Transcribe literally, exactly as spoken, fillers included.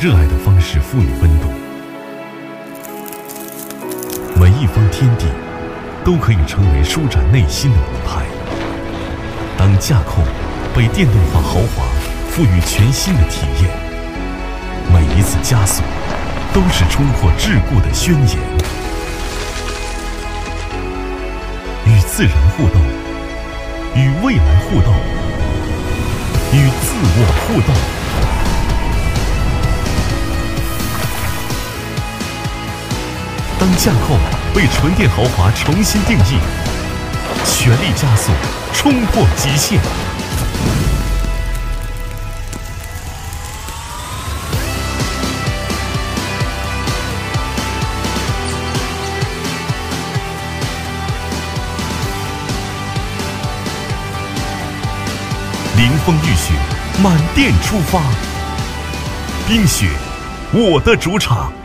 热爱的方式赋予温度。每一方天地都可以成为舒展内心的舞台。当驾控被电动化豪华赋予全新的体验，每一次加速都是冲破桎梏的宣言。与自然互动，与未来互动，与自我互动。当驾控被纯电豪华重新定义，全力加速，冲破极限。凌风浴雪，满电出发。冰雪，我的主场。